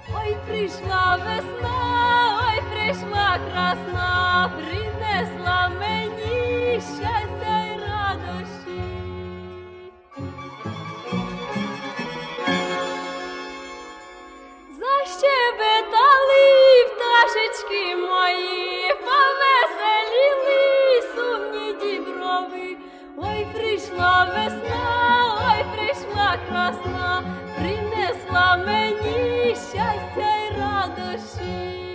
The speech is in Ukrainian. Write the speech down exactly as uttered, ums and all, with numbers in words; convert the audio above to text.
Ой, прийшла весна, ой, прийшла красна, принесла мені щастя й радощі. Защебетали пташечки мої, повеселіли сумні діброви. Ой, прийшла весна, ой, прийшла красна, принесла мені щастя й радощі.